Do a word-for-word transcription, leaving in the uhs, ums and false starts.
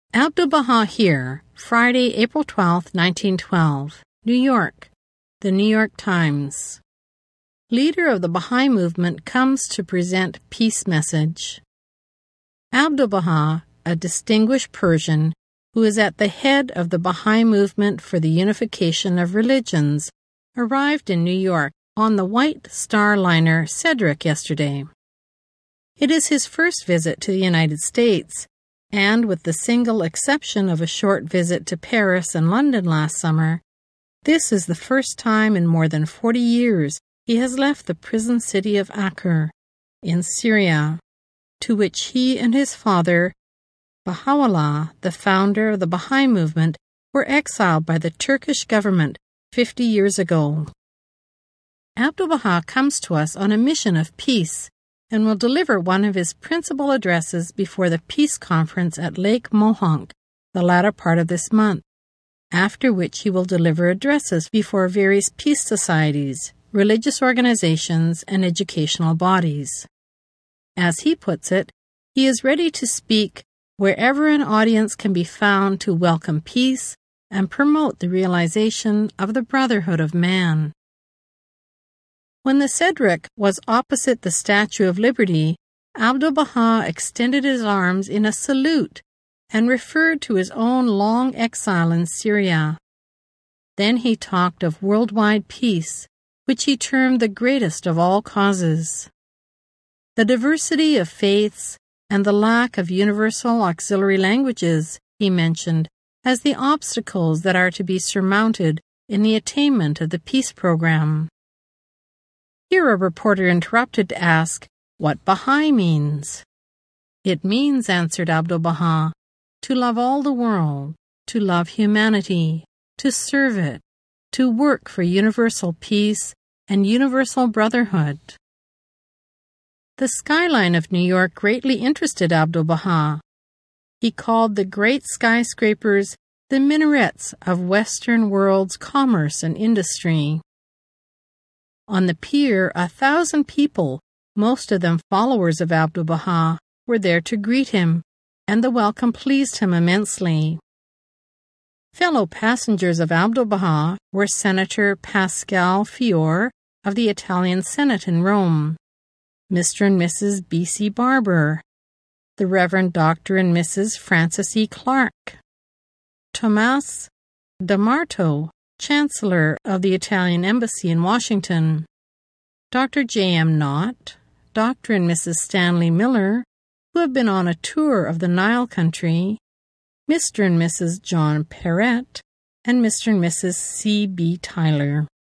Abdu'l-Baha here, Friday, April twelfth, nineteen twelve, New York, The New York Times. Leader of the Baha'i movement comes to present peace message. Abdu'l-Baha, a distinguished Persian who is at the head of the Baha'i movement for the unification of religions, arrived in New York on the White Star liner Cedric yesterday. It is his first visit to the United States, and with the single exception of a short visit to Paris and London last summer, this is the first time in more than forty years he has left the prison city of Acre, in Syria, to which he and his father, Baha'u'llah, the founder of the Baha'i movement, were exiled by the Turkish government fifty years ago. Abdu'l-Baha comes to us on a mission of peace and will deliver one of his principal addresses before the Peace Conference at Lake Mohonk the latter part of this month, after which he will deliver addresses before various peace societies, religious organizations, and educational bodies. As he puts it, he is ready to speak wherever an audience can be found to welcome peace and promote the realization of the brotherhood of man. When the Cedric was opposite the Statue of Liberty, Abdu'l-Baha extended his arms in a salute and referred to his own long exile in Syria. Then he talked of worldwide peace, which he termed the greatest of all causes. The diversity of faiths and the lack of universal auxiliary languages, he mentioned, as the obstacles that are to be surmounted in the attainment of the peace program. Here a reporter interrupted to ask what Baha'i means. It means, answered Abdu'l-Baha, to love all the world, to love humanity, to serve it, to work for universal peace and universal brotherhood. The skyline of New York greatly interested Abdu'l-Baha. He called the great skyscrapers the minarets of Western world's commerce and industry. On the pier, a thousand people, most of them followers of Abdu'l-Baha, were there to greet him, and the welcome pleased him immensely. Fellow passengers of Abdu'l-Baha were Senator Pascal Fiore of the Italian Senate in Rome, Mister and Missus B C Barber, the Reverend Doctor and Missus Francis E. Clark, Tomas D'Amato, Chancellor of the Italian Embassy in Washington, Doctor J M Knott, Doctor and Missus Stanley Miller, who have been on a tour of the Nile country, Mister and Missus John Perrett, and Mister and Missus C B Tyler.